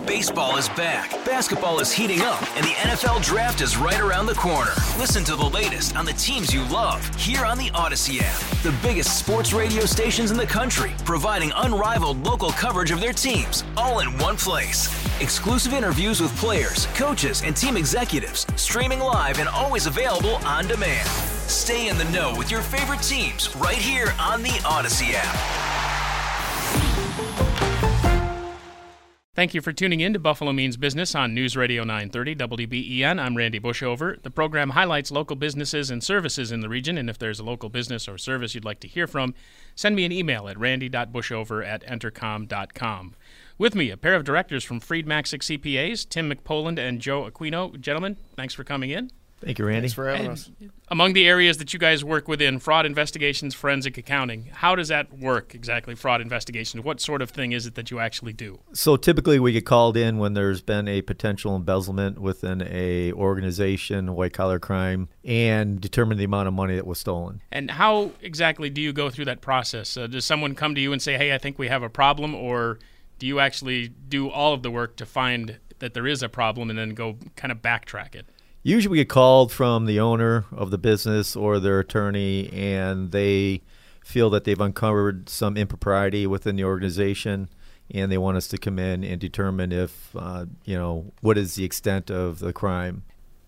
Baseball is back, basketball is heating up, and the NFL Draft is right around the corner. Listen to the latest on the teams you love here on the Odyssey app. The biggest sports radio stations in the country, providing unrivaled local coverage of their teams, all in one place. Exclusive interviews with players, coaches, and team executives, streaming live and always available on demand. Stay in the know with your favorite teams right here on the Odyssey app. Thank you for tuning in to Buffalo Means Business on News Radio 930 WBEN. I'm Randy Bushover. The program highlights local businesses and services in the region, and if there's a local business or service you'd like to hear from, send me an email at randy.bushover@entercom.com. With me, a pair of directors from Freed Maxick CPAs, Tim McPoland and Joe Aquino. Gentlemen, thanks for coming in. Thank you, Randy. Thanks for having us. Among the areas that you guys work within, fraud investigations, forensic accounting, how does that work exactly, fraud investigations? What sort of thing is it that you actually do? So typically we get called in when there's been a potential embezzlement within a organization, white-collar crime, and determine the amount of money that was stolen. And how exactly do you go through that process? Does someone come to you and say, hey, I think we have a problem, or do you actually do all of the work to find that there is a problem and then go kind of backtrack it? Usually we get called from the owner of the business or their attorney, and they feel that they've uncovered some impropriety within the organization, and they want us to come in and determine if, what is the extent of the crime.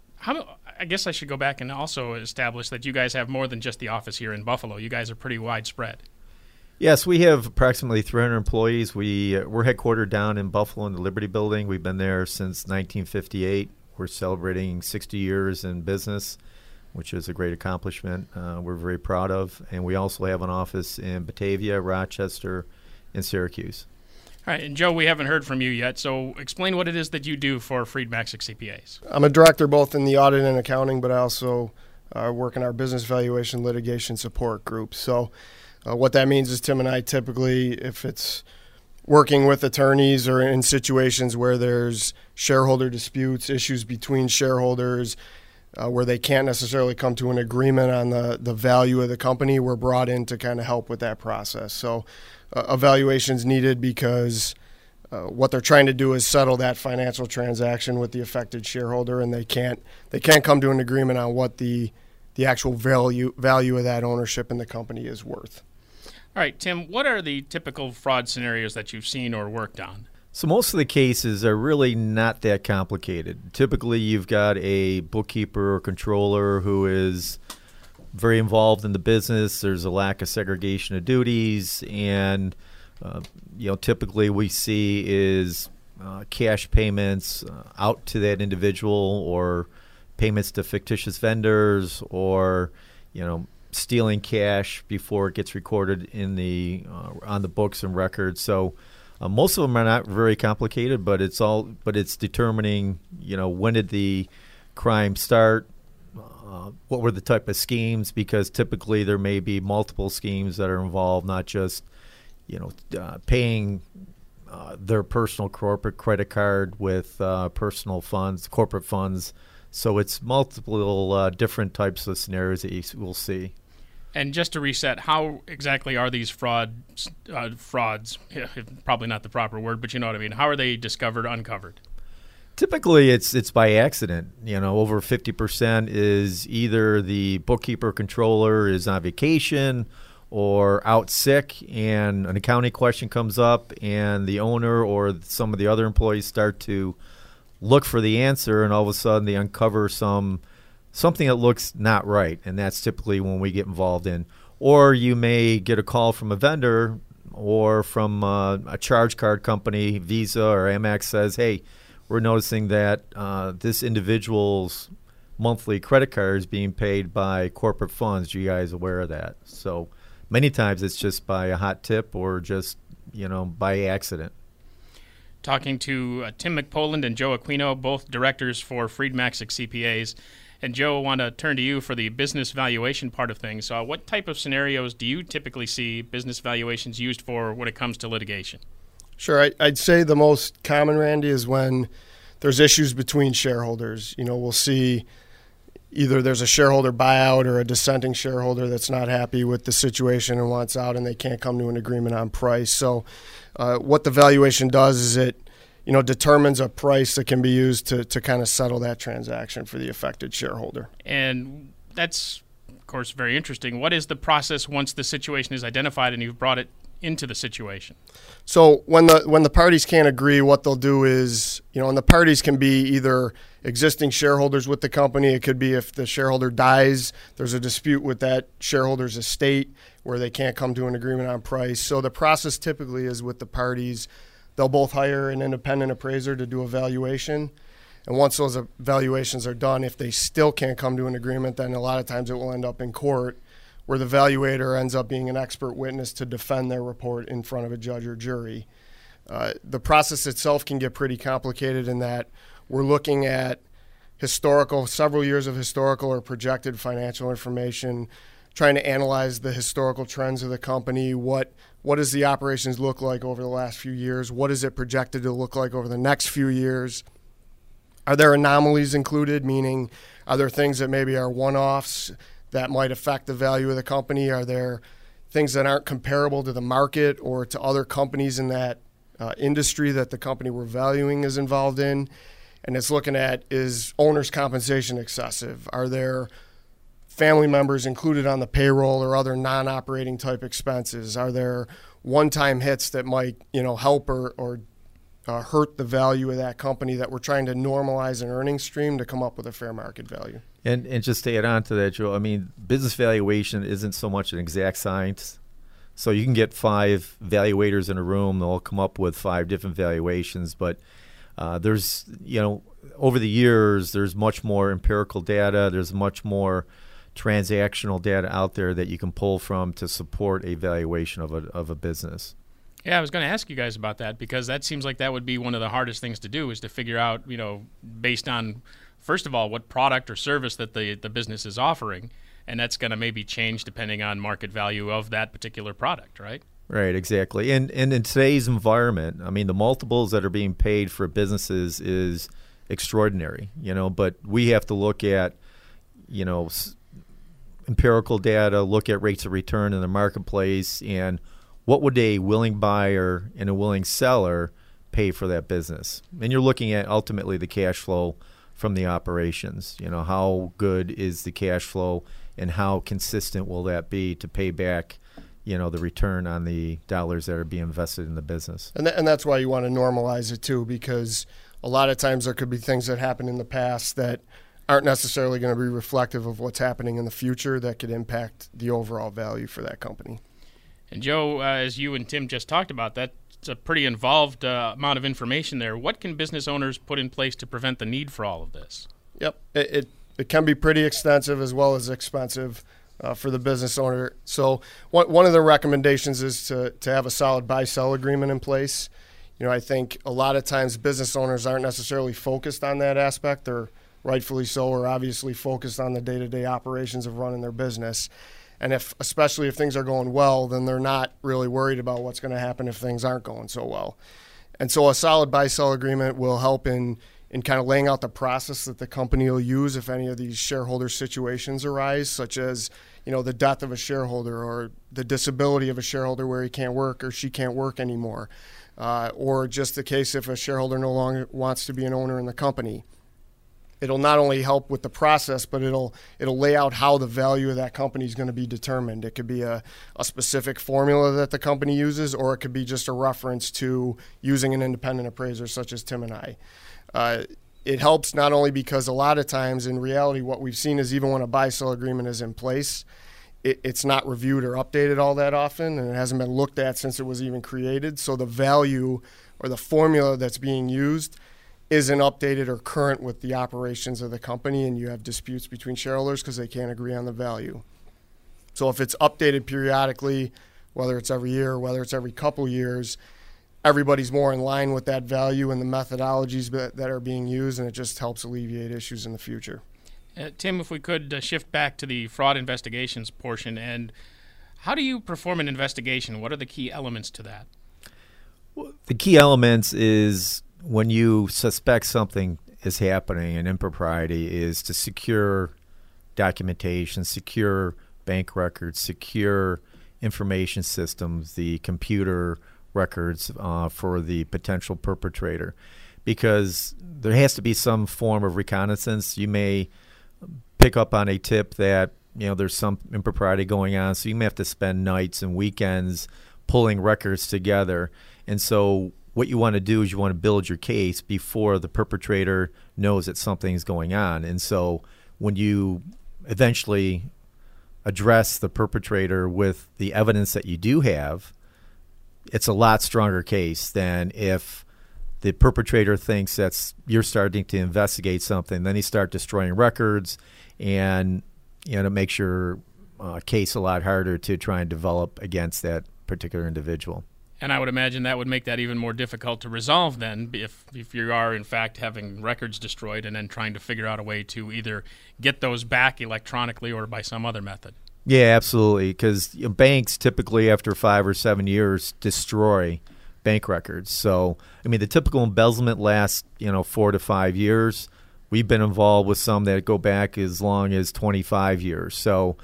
I guess I should go back and also establish that you guys have more than just the office here in Buffalo. You guys are pretty widespread. Yes, we have approximately 300 employees. We're headquartered down in Buffalo in the Liberty Building. We've been there since 1958. We're celebrating 60 years in business, which is a great accomplishment we're very proud of. And we also have an office in Batavia, Rochester, and Syracuse. All right, and Joe, we haven't heard from you yet, so explain what it is that you do for Freed Maxick CPAs. I'm a director both in the audit and accounting, but I also work in our business valuation litigation support group. So what that means is Tim and I typically, if it's working with attorneys or in situations where there's shareholder disputes, issues between shareholders, where they can't necessarily come to an agreement on the value of the company, we're brought in to kind of help with that process. So evaluation's needed because what they're trying to do is settle that financial transaction with the affected shareholder, and they can't come to an agreement on what the actual value of that ownership in the company is worth. All right, Tim, what are the typical fraud scenarios that you've seen or worked on? So most of the cases are really not that complicated. Typically, you've got a bookkeeper or controller who is very involved in the business. There's a lack of segregation of duties, and typically we see is cash payments out to that individual, or payments to fictitious vendors, or stealing cash before it gets recorded in on the books and records. So most of them are not very complicated, but it's determining when did the crime start, what were the type of schemes, because typically there may be multiple schemes that are involved, not just paying their personal corporate credit card with personal funds, corporate funds. So it's multiple different types of scenarios that you will see. And just to reset, how exactly are these frauds, probably not the proper word, but you know what I mean, how are they discovered, uncovered? Typically it's by accident. Over 50% is either the bookkeeper controller is on vacation or out sick, and an accounting question comes up, and the owner or some of the other employees start to look for the answer, and all of a sudden they uncover something that looks not right, and that's typically when we get involved in. Or you may get a call from a vendor or from a charge card company, Visa or Amex, says, hey, we're noticing that this individual's monthly credit card is being paid by corporate funds. Are you guys aware of that? So many times it's just by a hot tip or just, by accident. Talking to Tim McPoland and Joe Aquino, both directors for Freed Maxick CPAs. And Joe, I want to turn to you for the business valuation part of things. What type of scenarios do you typically see business valuations used for when it comes to litigation? Sure. I'd say the most common, Randy, is when there's issues between shareholders. We'll see either there's a shareholder buyout or a dissenting shareholder that's not happy with the situation and wants out, and they can't come to an agreement on price. So what the valuation does is it determines a price that can be used to kind of settle that transaction for the affected shareholder. And that's, of course, very interesting. What is the process once the situation is identified and you've brought it into the situation? So when the parties can't agree, what they'll do is, and the parties can be either existing shareholders with the company. It could be if the shareholder dies, there's a dispute with that shareholder's estate where they can't come to an agreement on price. So the process typically is with the parties, they'll both hire an independent appraiser to do a valuation. And once those evaluations are done, if they still can't come to an agreement, then a lot of times it will end up in court, where the valuator ends up being an expert witness to defend their report in front of a judge or jury. The process itself can get pretty complicated in that we're looking at several years of historical or projected financial information, trying to analyze the historical trends of the company. What does the operations look like over the last few years? What is it projected to look like over the next few years? Are there anomalies included, meaning are there things that maybe are one-offs that might affect the value of the company? Are there things that aren't comparable to the market or to other companies in that industry that the company we're valuing is involved in? And it's looking at, is owner's compensation excessive? Are there family members included on the payroll or other non-operating type expenses? Are there one-time hits that might help or hurt the value of that company that we're trying to normalize an earnings stream to come up with a fair market value? And just to add on to that, Joe, I mean, business valuation isn't so much an exact science. So you can get 5 valuators in a room, they'll come up with 5 different valuations, but there's, over the years, there's much more empirical data, there's much more transactional data out there that you can pull from to support a valuation of a business. Yeah, I was going to ask you guys about that, because that seems like that would be one of the hardest things to do, is to figure out, based on, first of all, what product or service that the business is offering, and that's going to maybe change depending on market value of that particular product, right? Right, exactly. And in today's environment, I mean, the multiples that are being paid for businesses is extraordinary, but we have to look at, empirical data, look at rates of return in the marketplace, and what would a willing buyer and a willing seller pay for that business? And you're looking at ultimately the cash flow from the operations. How good is the cash flow and how consistent will that be to pay back, the return on the dollars that are being invested in the business? And that's why you want to normalize it too, because a lot of times there could be things that happened in the past that aren't necessarily going to be reflective of what's happening in the future that could impact the overall value for that company. And Joe, as you and Tim just talked about, that's a pretty involved amount of information there. What can business owners put in place to prevent the need for all of this? Yep, it can be pretty extensive as well as expensive for the business owner. So one of the recommendations is to have a solid buy-sell agreement in place. I think a lot of times business owners aren't necessarily focused on that aspect. They're rightfully so, or obviously focused on the day-to-day operations of running their business. And especially if things are going well, then they're not really worried about what's going to happen if things aren't going so well. And so a solid buy-sell agreement will help in kind of laying out the process that the company will use if any of these shareholder situations arise, such as, the death of a shareholder or the disability of a shareholder where he can't work or she can't work anymore, or just the case if a shareholder no longer wants to be an owner in the company. It'll not only help with the process, but it'll lay out how the value of that company is going to be determined. It could be a specific formula that the company uses, or it could be just a reference to using an independent appraiser such as Tim and I. It helps not only because a lot of times in reality what we've seen is even when a buy-sell agreement is in place, it's not reviewed or updated all that often, and it hasn't been looked at since it was even created. So the value or the formula that's being used isn't updated or current with the operations of the company, and you have disputes between shareholders because they can't agree on the value. So if it's updated periodically, whether it's every year or whether it's every couple years, everybody's more in line with that value and the methodologies that are being used, and it just helps alleviate issues in the future. Tim, if we could shift back to the fraud investigations portion, and how do you perform an investigation? What are the key elements to that? Well, the key elements is when you suspect something is happening, an impropriety, is to secure documentation, secure bank records, secure information systems, the computer records for the potential perpetrator, because there has to be some form of reconnaissance. You may pick up on a tip that there's some impropriety going on, so you may have to spend nights and weekends pulling records together. And so what you want to do is you want to build your case before the perpetrator knows that something's going on. And so when you eventually address the perpetrator with the evidence that you do have, it's a lot stronger case than if the perpetrator thinks you're starting to investigate something. Then you start destroying records, and it makes your case a lot harder to try and develop against that particular individual. And I would imagine that would make that even more difficult to resolve then, if you are in fact having records destroyed and then trying to figure out a way to either get those back electronically or by some other method. Yeah, absolutely, because banks typically after 5 or 7 years destroy bank records. So, the typical embezzlement lasts 4 to 5 years. We've been involved with some that go back as long as 25 years. So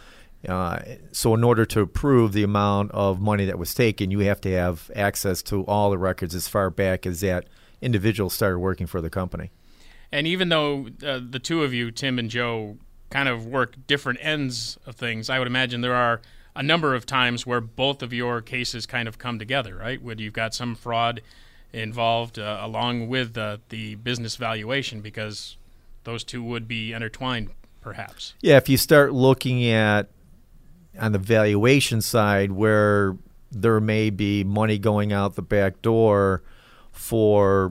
in order to prove the amount of money that was taken, you have to have access to all the records as far back as that individual started working for the company. And even though the two of you, Tim and Joe, kind of work different ends of things, I would imagine there are a number of times where both of your cases kind of come together, right? Where you've got some fraud involved along with the business valuation, because those two would be intertwined, perhaps. Yeah, if you start looking at on the valuation side where there may be money going out the back door for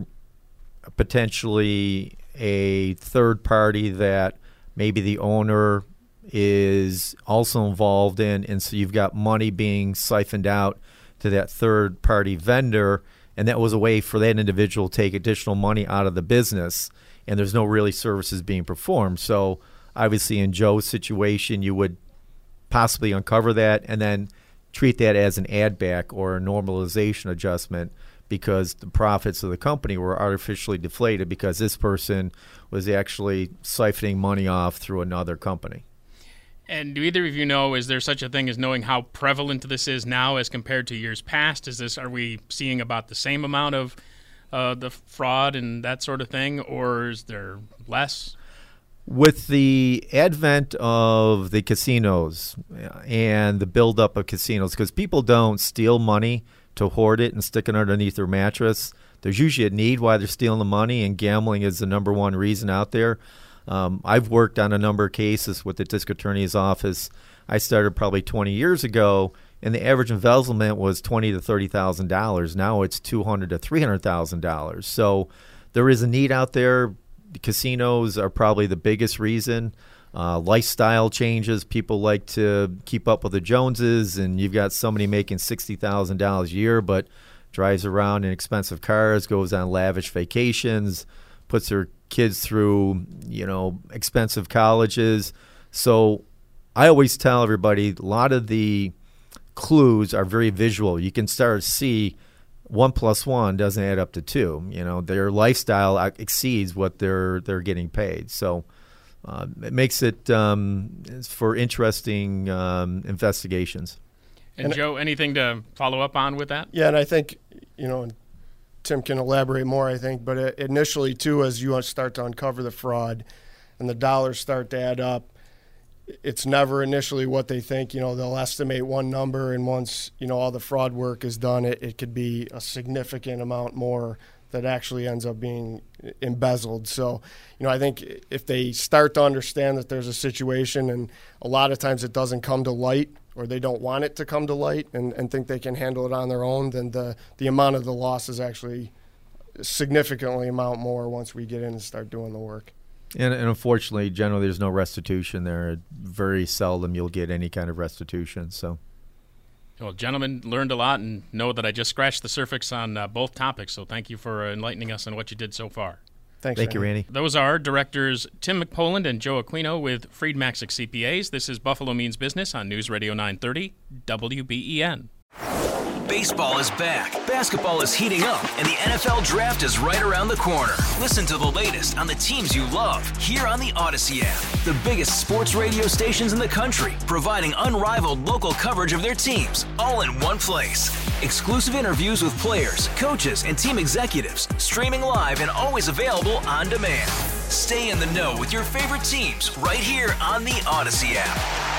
potentially a third party that maybe the owner is also involved in, and so you've got money being siphoned out to that third party vendor, and that was a way for that individual to take additional money out of the business, and there's no really services being performed. So obviously in Joe's situation, you would possibly uncover that and then treat that as an add back or a normalization adjustment, because the profits of the company were artificially deflated because this person was actually siphoning money off through another company. And do either of you know, is there such a thing as knowing how prevalent this is now as compared to years past? Are we seeing about the same amount of the fraud and that sort of thing, or is there less? With the advent of the casinos and the buildup of casinos, because people don't steal money to hoard it and stick it underneath their mattress. There's usually a need why they're stealing the money, and gambling is the number one reason out there. I've worked on a number of cases with the district attorney's office. I started probably 20 years ago, and the average embezzlement was $20,000 to $30,000. Now it's $200,000 to $300,000. So there is a need out there. The casinos are probably the biggest reason. Lifestyle changes. People like to keep up with the Joneses, and you've got somebody making $60,000 a year but drives around in expensive cars, goes on lavish vacations, puts their kids through, expensive colleges. So I always tell everybody a lot of the clues are very visual. You can start to see 1 + 1 doesn't add up to 2. Their lifestyle exceeds what they're getting paid. So it makes it for interesting investigations. And Joe, anything to follow up on with that? Yeah, and I think, and Tim can elaborate more, I think, but initially, too, as you start to uncover the fraud and the dollars start to add up, it's never initially what they think. They'll estimate one number, and once, all the fraud work is done, it could be a significant amount more that actually ends up being embezzled. So, I think if they start to understand that there's a situation, and a lot of times it doesn't come to light, or they don't want it to come to light and think they can handle it on their own, then the amount of the loss is actually significantly amount more once we get in and start doing the work. And unfortunately, generally, there's no restitution there. Very seldom you'll get any kind of restitution. So, well, gentlemen, learned a lot and know that I just scratched the surface on both topics. So thank you for enlightening us on what you did so far. Thanks, Thank you, Randy. Those are directors Tim McPoland and Joe Aquino with Freed Maxick CPAs. This is Buffalo Means Business on News Radio 930 WBEN. Baseball is back, basketball is heating up, and the NFL Draft is right around the corner. Listen to the latest on the teams you love here on the Odyssey app. The biggest sports radio stations in the country, providing unrivaled local coverage of their teams, all in one place. Exclusive interviews with players, coaches, and team executives, streaming live and always available on demand. Stay in the know with your favorite teams right here on the Odyssey app.